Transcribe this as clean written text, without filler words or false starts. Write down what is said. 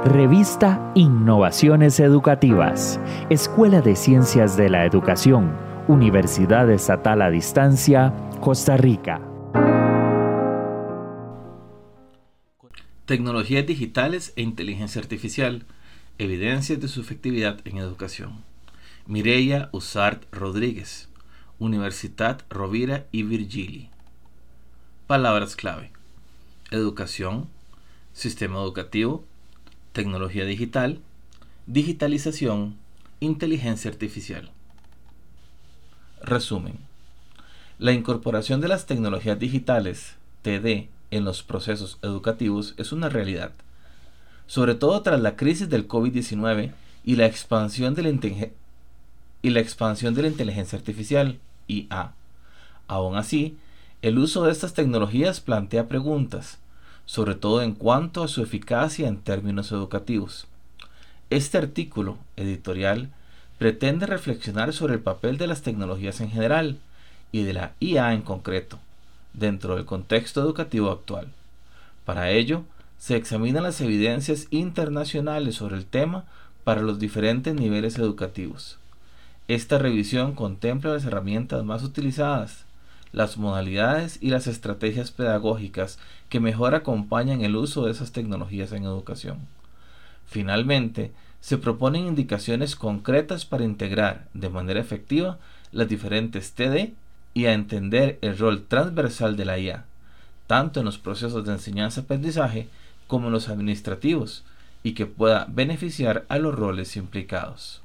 Revista Innovaciones Educativas, Escuela de Ciencias de la Educación, Universidad Estatal a Distancia, Costa Rica. Tecnologías digitales e inteligencia artificial, evidencias de su efectividad en educación. Mireia Usart Rodríguez, Universitat Rovira i Virgili. Palabras clave: educación, sistema educativo, tecnología digital, digitalización, inteligencia artificial. Resumen: la incorporación de las tecnologías digitales, TD, en los procesos educativos es una realidad, sobre todo tras la crisis del COVID-19 y la expansión de la inteligencia artificial, IA. Aún así, el uso de estas tecnologías plantea preguntas, sobre todo en cuanto a su eficacia en términos educativos. Este artículo editorial pretende reflexionar sobre el papel de las tecnologías en general y de la IA en concreto, dentro del contexto educativo actual. Para ello, se examinan las evidencias internacionales sobre el tema para los diferentes niveles educativos. Esta revisión contempla las herramientas más utilizadas, las modalidades y las estrategias pedagógicas que mejor acompañan el uso de esas tecnologías en educación. Finalmente, se proponen indicaciones concretas para integrar de manera efectiva las diferentes TD y a entender el rol transversal de la IA, tanto en los procesos de enseñanza-aprendizaje como en los administrativos, y que pueda beneficiar a los roles implicados.